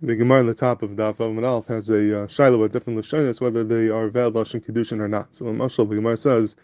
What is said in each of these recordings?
The Gemara on the top of Daf Amud Aleph has a shiloh with different lashonos, whether they are valid lashon kiddushin or not. So, in Mashal, the Gemara says,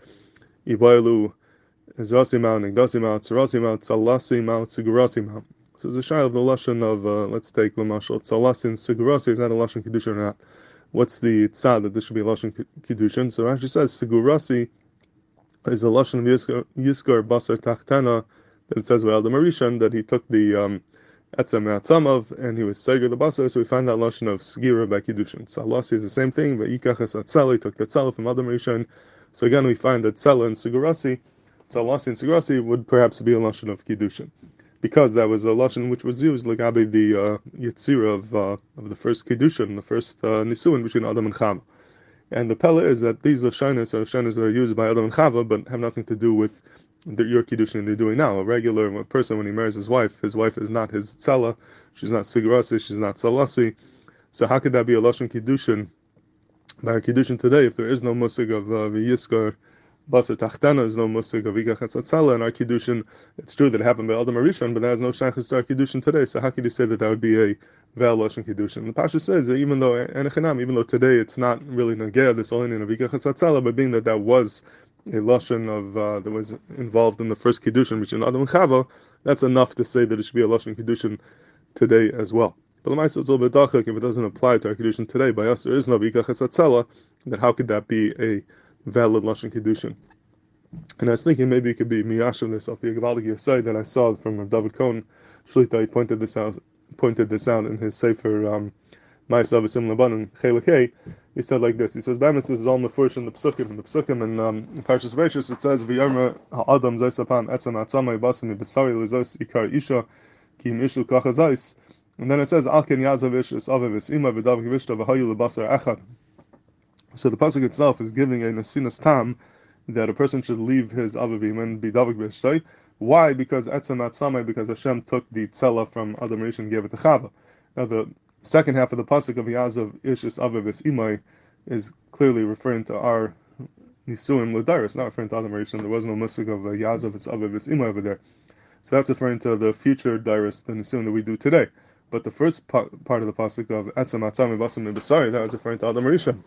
"Ibaylu ezrasi mount, nigdasi mount, tzarasi mount, tzalasi mount, sigurasi mount." So, there's a shiloh of the lashon of let's take the Mashal tzalasi and sigurasi. Is that a lashon kiddushin or not? What's the tzad that this should be a lashon kiddushin? So, Rashi says sigurasi is a lashon of Yiskar Basar Tachtana that it says by Adam Arishan that he took the Etzem Atzamav, and he was Seiger the Basar, so we find that lashon of Sgira by Kiddushin. Tzalasi is the same thing, but Yikachas Atzala, he took the Tzala from Adam Rishon. So again, we find that Tzala and Sigurasi, Tzalasi and Sigurasi would perhaps be a lashon of Kiddushin, because that was a lashon which was used like Abi the Yetzira of the first Kiddushin, the first Nisuin between Adam and Chava. And the Pella is that these lashonos are lashonos that are used by Adam and Chava, but have nothing to do with your kiddushin they're doing now. A regular person, when he marries his wife is not his tzala, she's not sigurasi, she's not tzalasi. So how could that be a lashon kiddushin by a kiddushin today if there is no musig of v'yiskar basar tachtana, is no musig of igachas tzala in our kiddushin? It's true that it happened by Adam Arishon, but that has no shaychus to our kiddushin today. So how could you say that that would be a valid lashon kiddushin? The Pasha says that even though today it's not really nagea this only in a vigachas tzala, but being that was a lashon of that was involved in the first kiddushin between Adam and Chava, that's enough to say that it should be a lashon kiddushin today as well. But the Ma'aseh is a little bit dachak if it doesn't apply to our kiddushin today. By us, there is no vigachas tzala. Then how could that be a valid lashon kiddushin? And I was thinking maybe it could be miyashav this up here that I saw from David Cohen Shlita. He pointed this out in his sefer Ma'aseh V'sim Labanan Chelek. He said like this. He says, "Bamis is all mefurish in the psukim. In the psukim in Parshas Beishus it says, "V'yarma ha'adam zayis apan etzem atzamai basim b'sari l'zayis ikar isha ki mishlu kacha zayis." And then it says, "Al ken yazav ish es aviv es ima v'dav givishta v'hayu l'basar echad." So the pasuk itself is giving a nesinas tam that a person should leave his avivim and be davik b'shtay. Why? Because etzem atzamai, because Hashem took the tzela from Adam Rishon and gave it to Chava. Now the second half of the pasuk of Yazav Ishis Avivis Imai is clearly referring to our Nisuim L'Dairis, not referring to Adam Rishon. There was no musik of Yazav Avivis Imai over there. So that's referring to the future Dairis, the Nisuim that we do today. But the first part of the pasuk of Etzem Atzami Basim B'Sari, that was referring to Adam Rishon.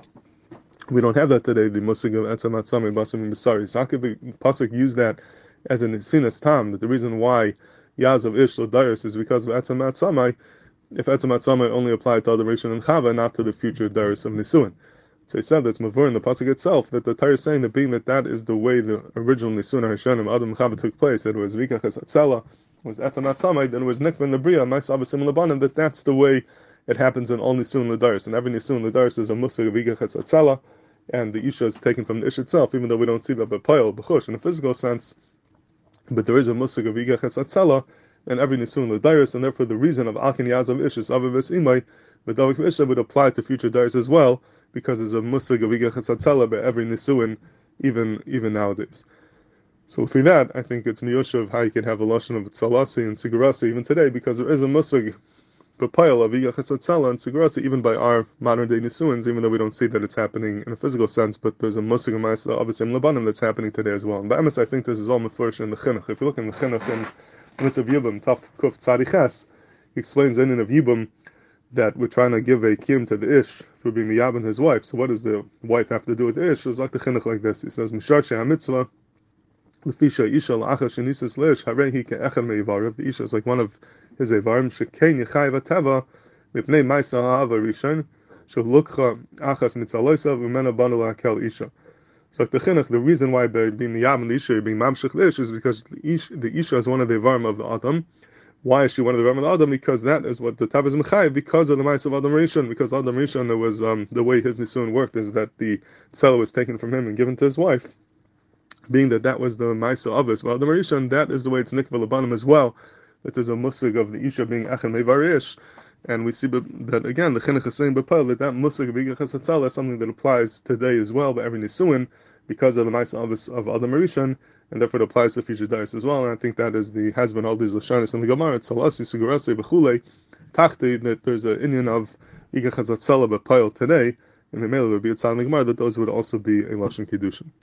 We don't have that today, the musik of Etzem Atzami Basim B'Sari. So how could the pasuk use that as an Nesinas Tam, that the reason why Yazav Ish L'Dairis is because of Etzem Atzamai, if Etzem Atzamai only applied to Adam Rishon and Chava, not to the future Dairis of Nisuin. So he said that's Mavur in the pasuk itself, that the Torah is saying that being that is the way the original Nisuin Hashanim Adam and Chava took place, it was Vikachas Atzela, was Etzem Atzamai, then it was Nikva in the Bria, Ma'aseh V'sim Labanan, that that's the way it happens in all Nisuin L'Dairis. And every Nisuin L'Dairis is a musig of Vikachas Atzela, and the Isha is taken from the Ish itself, even though we don't see that b'payil, b'chush, in a physical sense, but there is a musig of Vikachas Atzela and every Nisun L'Dairis, and therefore the reason of Akin Yazav Ishis Avivis Imai, but Davik Isha would apply to future Dairis as well, because there's a musig of Igachas Atzala by every Nisuin, even nowadays. So for that, I think it's miyoshav how you can have a lashon of Tzalasi and Sigurasi even today, because there is a musig b'payil of Igachas Atzala and Sigurasi even by our modern day Nisuins, even though we don't see that it's happening in a physical sense, but there's a musig of Ma'aseh Avisim Labanim that's happening today as well. And by Emes, I think this is all mefurish in the Chinuch. If you look in the Chinuch and Mitzvah Yibam, Taf Kuf Tzadiches, he explains in of Yibam that we're trying to give a kim to the Ish through being Miyab and his wife. So what does the wife have to do with the Ish? It's like the Chinuch like this. He says, Mishar Shea HaMitzvah, L'fisha Isha L'achar Shenisis L'Ish, Harehi Ke'echad Me'ivarav. The Isha is like one of his Evarim, Shekein Yechai V'Teva, Mipnei Maisa Ha'ava Rishon, Shalukcha Achas Mitzaloisa, V'mena Banu L'Akel Isha. So like the chinuch, the reason why by being miyam and the isha, being mamshich the isha, is because the isha is one of the evarim of the adam. Why is she one of the evarim of the adam? Because that is what the tab is mechayiv, because of the ma'aseh of Adam Rishon. Because Adam Rishon, it was the way his nisun worked is that the tzela was taken from him and given to his wife. Being that was the ma'aseh of us, well, Adam Rishon, that is the way it's nikva labanim as well. That there's a musig of the isha being echem mevarish. And we see that again, the chinuch is saying b'payil that musig of igachas atzala is something that applies today as well by every nisuin because of the ma'aseh of Adam Rishon, and therefore it applies to future dais as well. And I think that is has been all these lashonos in the Gemara, tzalasi, sigurasi, b'chulei, tachti, that there's an Indian of igachas atzala b'payil today, and the male would be a tzal in the Gemara that those would also be a lashon kiddushin.